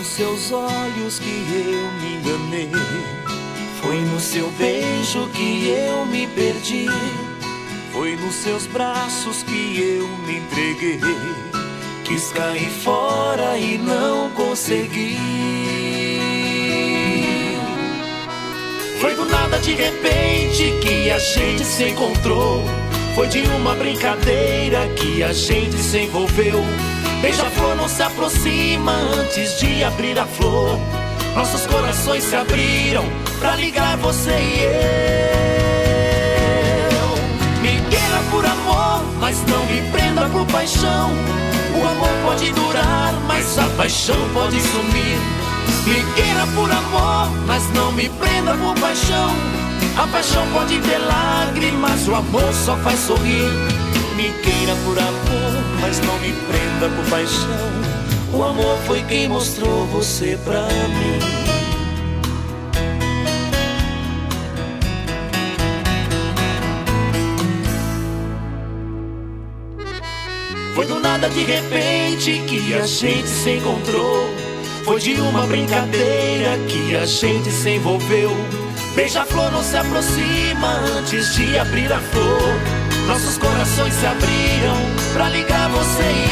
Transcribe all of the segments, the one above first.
nos seus olhos que eu me enganei, foi no seu beijo que eu me perdi, foi nos seus braços que eu me entreguei. Quis cair fora e não consegui. Foi do nada, de repente, que a gente se encontrou. Foi de uma brincadeira que a gente se envolveu. Beija-flor não se aproxima antes de abrir a flor. Nossos corações se abriram pra ligar você e eu. Me queira por amor, mas não me prenda por paixão. O amor pode durar, mas a paixão pode sumir. Me queira por amor, mas não me prenda por paixão. A paixão pode ter lágrimas, o amor só faz sorrir. Me queira por amor, mas não me prenda por paixão. O amor foi quem mostrou você pra mim. Foi do nada, de repente, que a gente se encontrou. Foi de uma brincadeira que a gente se envolveu. Beija-flor não se aproxima antes de abrir a flor. Nossos corações se abriram pra ligar você e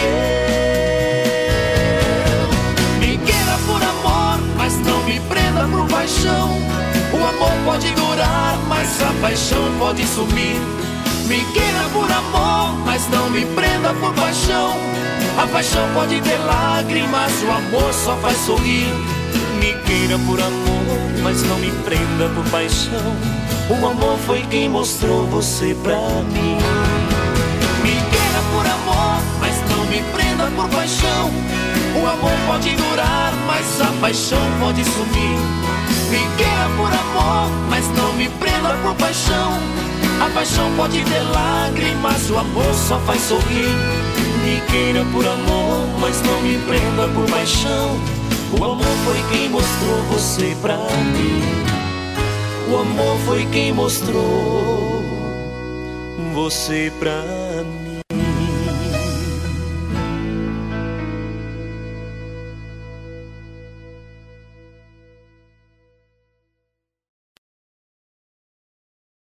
eu. Me queira por amor, mas não me prenda por paixão. O amor pode durar, mas a paixão pode sumir. Me queira por amor, mas não me prenda por paixão. A paixão pode ter lágrimas, o amor só faz sorrir. Me queira por amor, mas não me prenda por paixão. O amor foi quem mostrou você pra mim. Me queira por amor, mas não me prenda por paixão. O amor pode durar, mas a paixão pode sumir. Me queira por amor, mas não me prenda por paixão. A paixão pode ter lágrimas, o amor só faz sorrir. Me queira por amor, mas não me prenda por paixão. O amor foi quem mostrou você pra mim. O amor foi quem mostrou você pra mim.